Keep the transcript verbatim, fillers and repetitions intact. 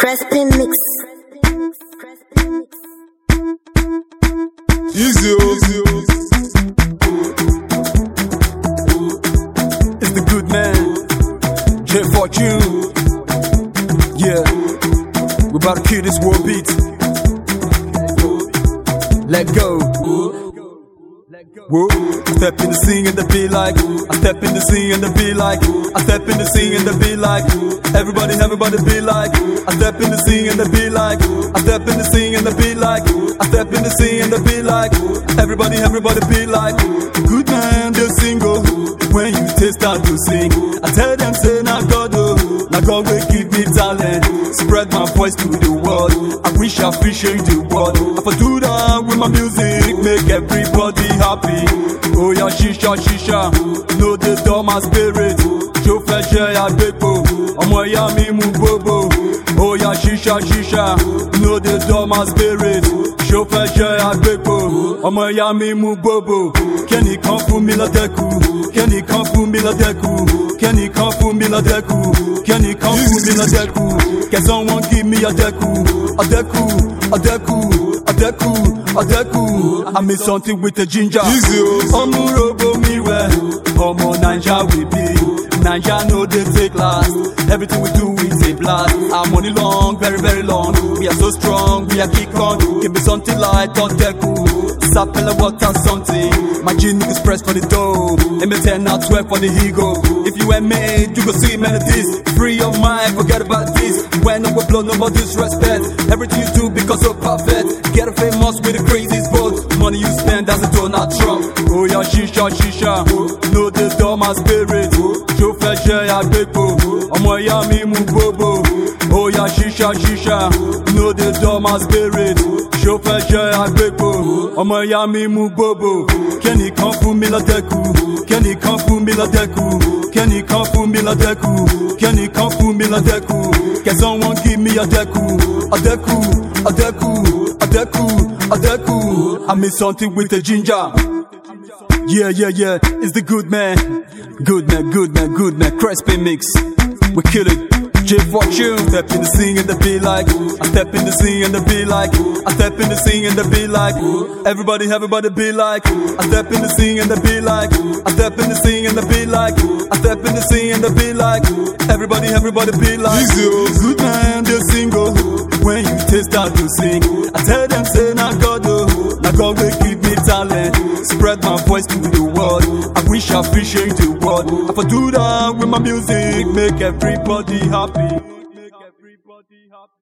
Crespin Mix. Easy, easy. It's the good man, J Fortune. Yeah, we about to kill this world beat. Let go. Whoa. I step in the scene and the be like, I step in the scene and the be like, I step in the scene and the be like, everybody, everybody be like, I step in the scene and the be like, I step in the scene and the be like, I step in the scene and the be like, everybody, everybody be like, good man, they single. When you taste start to sing, I tell them say now God oh, now God will give me talent, spread my voice to the world. I wish I appreciate the world. I for do that with my music, make everybody happy. Oh yeah, shisha, shisha, know the door my spirit. Joe Feshe ya Beko, Omo ya mi mu bobo. Oh yeah, shisha, shisha, know the door my spirit. Joe Feshe ya Beko, Omo ya mi mu bobo. Kenny come for me la deku, Kenny come for me la deku, Kenny come for me la deku, Kenny come for me la deku. Can someone give me a deku, a deku, a deku, a deku, a deku. I made something with the ginger. Omo robo mi we, Omo Naija we be. Naija know they take last. Everything we do is a blast. Our money long, very very long. We are so strong, we are kick on. Give me something like Oteku. Sapele water something. My gene is pressed for the dough. M ten out twelve for the ego. If you ain't made, you go see melodies. Free your mind, forget about this. When I go blow, no more disrespect. Everything you do because so perfect. Get famous with the craziest boat. Money you spend as a Donald Trump. Oh yeah, shisha, shisha. Know the door my spirit. Joe Feshe ya Beko, Omo ya mi mu bobo. Oh yeah, shisha, shisha. Know the door my spirit. Joe Feshe ya Beko, Omo ya mi mu bobo. Kenny come for me la deku, Kenny come for me la deku, Kenny come for me la deku, Kenny come for me la deku. Can someone give me a deku, a deku, a deku, a deku, a deku. I made something with the ginger. Yeah, yeah, yeah, it's the good man. Good man, good man, good man. Crespin Mix. We kill it. J Fortune. Step in the scene and the be like, I step in the scene and the be like, I step in the scene and the be like, everybody, everybody be like, I step in the scene and the be like, I step in the scene and the be like, I step in the scene and the be like, everybody, everybody be like, good man, they single. When you taste start to sing, I tell them say now God oh, now God will give me talent, spread my voice to the world. I wish I appreciate the world. I for do that with my music, make everybody happy.